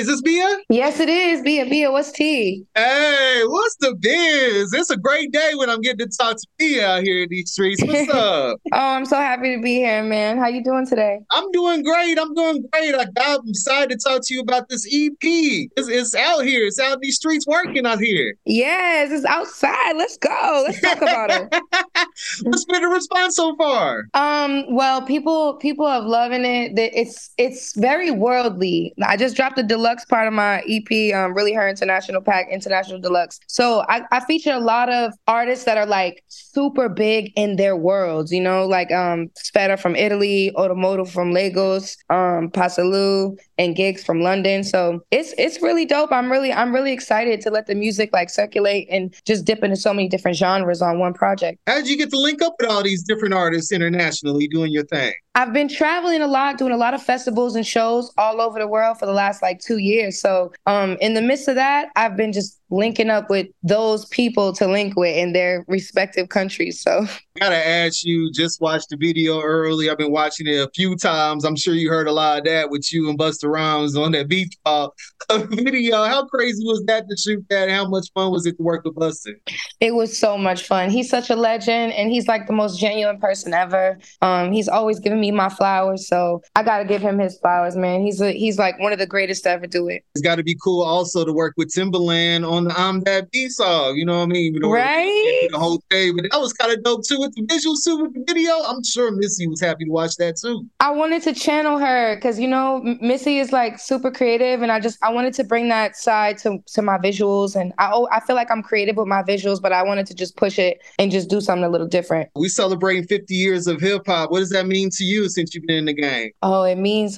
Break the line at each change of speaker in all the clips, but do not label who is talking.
is this Bia?
Yes, it is. Bia, what's tea?
Hey, what's the biz? It's a great day when I'm getting to talk to Bia out here in these streets. What's up?
Oh, I'm so happy to be here, man. How you doing today?
I'm doing great. I'm doing great. I'm excited to talk to you about this EP. It's out here. It's out in these streets working out here.
Yes, it's outside. Let's go. Let's talk about it.
What's been the response so far?
Well, people are loving it. It's very worldly. I just dropped the deluxe part of my EP, Really Her International Pack, International Deluxe. So I feature a lot of artists that are like super big in their worlds, like Spera from Italy, Automotive from Lagos, Pasaloo and Gigs from London. So it's really dope. I'm really excited to let the music like circulate and just dip into so many different genres on one project.
How did you get to link up with all these different artists internationally doing your thing?
I've been traveling a lot, doing a lot of festivals and shows all over the world for the last like 2 years. So in the midst of that, I've been just linking up with those people to link with in their respective countries. So
Gotta ask you, just watched the video early. I've been watching it a few times. I'm sure you heard a lot of that with you and Busta Rhymes on that beach ball video. How crazy was that to shoot that? How much fun was it to work with Busta?
it was so much fun. He's such a legend and he's like the most genuine person ever. He's always giving me my flowers. So I gotta give him his flowers, man. He's like one of the greatest to ever do it.
It's got to be cool also to work with Timberland on the I'm That B song. You know what I mean?
Right?
The whole thing, but that was kind of dope too with the visuals too with the video. I'm sure Missy was happy to watch that too.
I wanted to channel her because Missy is like super creative, and I wanted to bring that side to my visuals, and I feel like I'm creative with my visuals, but I wanted to just push it and just do something a little different.
We celebrating 50 years of hip hop. What does that mean to you since you've been in the game?
Oh, it means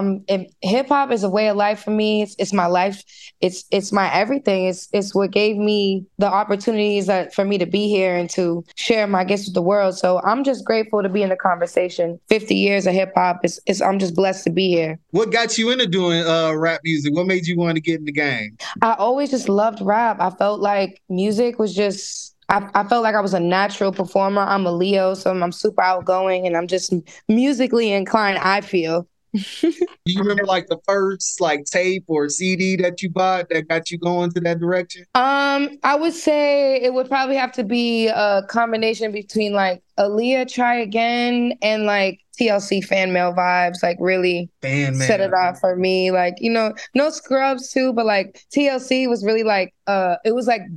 hip hop is a way of life for me. It's my life. It's my everything. It's what gave me the opportunities that for me to be here and to share my gifts with the world. So I'm just grateful to be in the conversation. 50 years of hip hop is I'm just blessed to be here.
What got you into doing rap music? What made you want to get in the game?
I always just loved rap. I felt like music was just I felt like I was a natural performer. I'm a Leo, so I'm super outgoing and I'm just musically inclined, I feel.
Do you remember like the first like tape or CD that you bought that got you going to that direction?
I would say it would probably have to be a combination between like Aaliyah Try Again and like TLC Fan Mail Vibes, like really
Fan
set
man.
it off for me. Like, no Scrubs too, but like TLC was really like it was like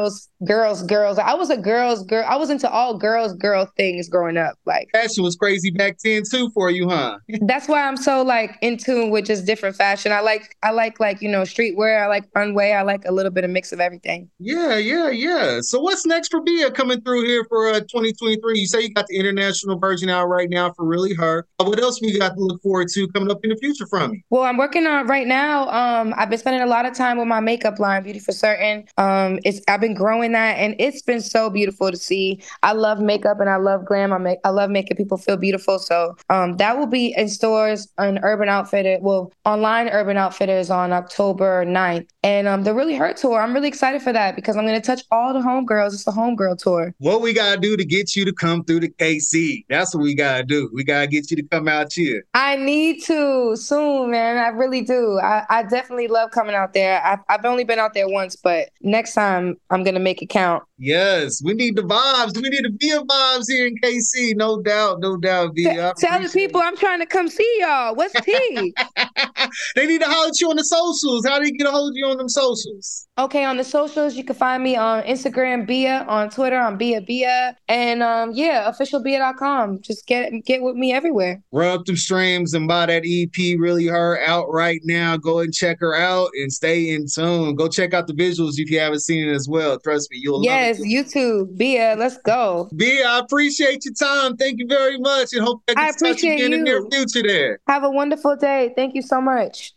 girls. I was a girls girl. I was into all girl things growing up. Like
Fashion was crazy back then too for you, huh?
that's why I'm so like in tune with just different fashion. I like streetwear, I like runway, I like a little bit of mix of everything.
Yeah. So what's next for Bia coming through here for 2023? You say you got the international version out right now for Really Her. What else we got to look forward to coming up in the future from you?
Well, I'm working on right now. I've been spending a lot of time with my makeup line, Beauty for Certain. I've been growing that, and it's been so beautiful to see. I love makeup and I love glam. I love making people feel beautiful. So that will be in stores on Urban Outfitter. Well, online Urban Outfitters on October 9th. And the Really Her tour, I'm really excited for that because I'm going to touch all the homegirls. It's a homegirl tour.
What we gotta do to get you to come through to KC? That's what we gotta do. We gotta get you to come out here.
I need to soon, man. I really do. I definitely love coming out there. I've only been out there once, but next time I'm going to make it count.
Yes, we need the vibes. We need the Bia vibes here in KC. No doubt, Bia. I
Tell the
appreciate
people I'm trying to come see y'all. What's tea?
it. They need to holler at you on the socials. How do you get a hold of you on them socials?
Okay, on the socials, you can find me on Instagram, Bia, on Twitter, on Bia, and officialbia.com. Just get with me everywhere.
Run up them streams and buy that EP, Really Her, out right now. Go and check her out and stay in tune. Go check out the visuals if you haven't seen it as well. Trust me, you'll love
Yes,
it.
YouTube, Bia, let's go.
Bia, I appreciate your time. Thank you very much and hope I
I
get to touch you
appreciate
again in the near
you.
future there.
Have a wonderful day. Thank you so much.